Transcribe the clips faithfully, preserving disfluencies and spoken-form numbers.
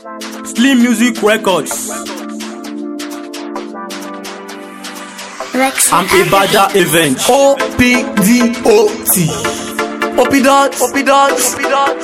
Slim Music Records. Rexy I'm Ibada Event. O P D O T. Opidot, Opidot, Opidot.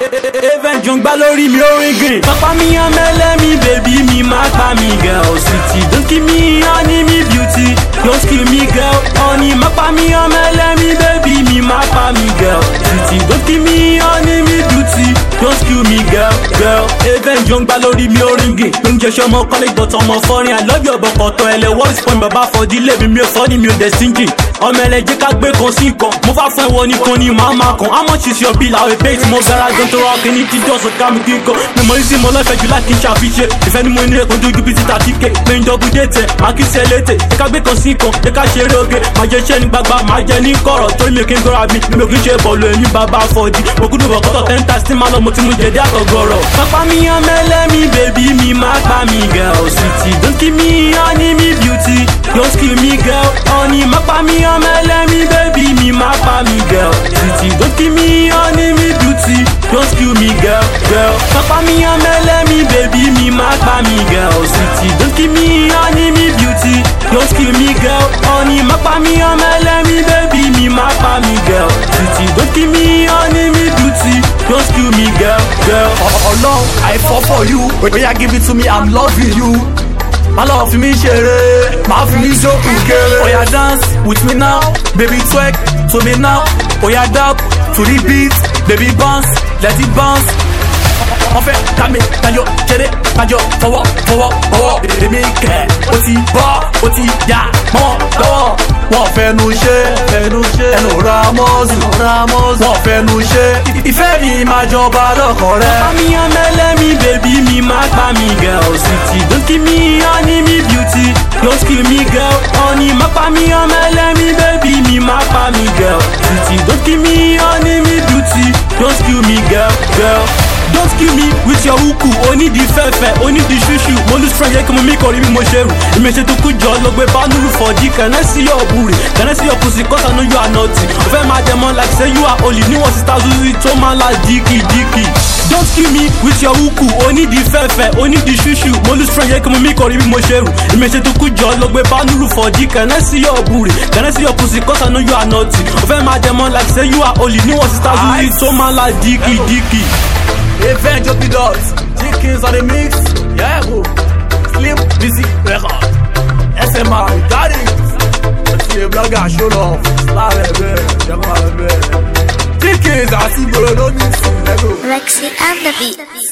Event jongba lórí mi orin green. Papa mi amele mi baby mi ma pa mi girl city. Don't kill me honey mi beauty. Don't kill me girl honey. Ma pa mi amele mi baby mi ma pa mi girl city. Don't kill me honey mi beauty. Don't kill me girl girl. Event jongba lórí mi orin green. Don't just show mo college but ọmọ foreign. I love you but koto ele what is point baba for the love mi o funny mi o destinji. Ọmọ ele jẹ́ ká gbé kan sí kan. Mo fa fún ẹwọ nìkan ni mama kan. How much is your bill? I will pay it mo gara gan to rock ni ti just ká mi kíkan. Mi mo isi mo lọ fẹ́ jù láti ṣàfiṣe. Ìfẹ́ ni mo ní ẹ̀kọ́ dojú bí títà tíkè. Pé ń double date máa kí sẹ́lẹ̀tẹ̀. Ẹ ká gbé kan sí kan. Ẹ ká ṣeré oge. Máa jẹ iṣẹ́ ní gbagba. Máa jẹ ní kọ̀rọ̀. Torí mi kí n gbọ́ra mi. Mi ò kí ń ṣe bọ̀ọ̀lù èmi bàbá fọ́ọ̀dì. Mo kúndùn bọ̀ kọ́tọ̀ ten times tí máa lọ mo ti mú jẹ̀dí àtọ̀gọ̀rọ̀. Pápá mi yan mẹ́lẹ́ mi baby mi máa pa mi girl city. Don't kill me honey mi beauty. Don't kill me girl honey. Má pa mi yan mẹ́lẹ́ mi baby mi máa pa mi girl city. Don't kill me honey mi beauty. Don't kill me girl girl. Pápá mi yan mẹ́lẹ́ mi baby mi máa pa mi girl city. Don't kill me honey mi beauty. Don't kill me girl honey. Má pa mi yan mẹ́lẹ́ mi baby mi máa pa mi girl city. Don't kill me honey mi beauty. Don't kill me girl girl. Oh no, I fall for you. When you give it to me, I'm loving you. My love for me share, my for me so kere. Oh yeah, dance with me now, baby twerk to me now. Oh yeah, dab to the beat, baby bounce, let it bounce. On fait, kame, kanyo, chere, kanyo, forward, forward, forward. Èmi kẹ̀, ó ti bọ́, ó ti yá, mọ́ lọ́wọ́. Wọ́n fẹnu ṣe, fẹnu ṣe, ẹnu ra mọ́ọ̀sì, ra mọ́ọ̀sì. Wọ́n fẹnu ṣe, ìfẹ́ mi máa jọba lọ́kàn rẹ. Pápá mi yan mẹ́lẹ́ mi baby mi máa pa mi girl city. Don't kill me honey mi beauty. Don't kill me girl honey. Má pa mi yan mẹ́lẹ́ mi baby mi máa pa mi girl city. Don't kill me honey mi beauty. Don't kill me girl girl. Don't kill me with your huku. Oni di fẹ́fẹ́, oni di ṣuṣu. Mo lose friend yẹ kí mo mi kọrin bí mo ṣe rù. Ìmẹ̀ṣẹ̀ tó kú jọ lọ gbé bánúrù fọ̀dí. Can I see your booty? Can I see your pussy? Cause I know you are naughty. O fẹ́ máa jẹ mọ́ like say you are holy. Níwọ̀n sísá zuzi tó máa la díkì díkì. Don't kill me with your huku. Oni di fẹ́fẹ́, oni di ṣuṣu. Mo lose friend yẹ kí mo mi kọrin bí mo ṣe rù. Ìmẹ̀ṣẹ̀ tó kú jọ lọ gbé bánúrù fọ̀dí. Can I see your booty? Can I see your pussy? Cause I know you are naughty. O fẹ́ máa jẹ mọ́ like say you are holy. Níwọ̀n sísá zuzi tó máa la díkì díkì. Event Opidot, chickens on the mix, yeah, bro. Slim Music Record, S M R, got it. Let's see a blogger show love, slap it, baby, chickens, I see bro, don't need to, let go. Rexy and the beat.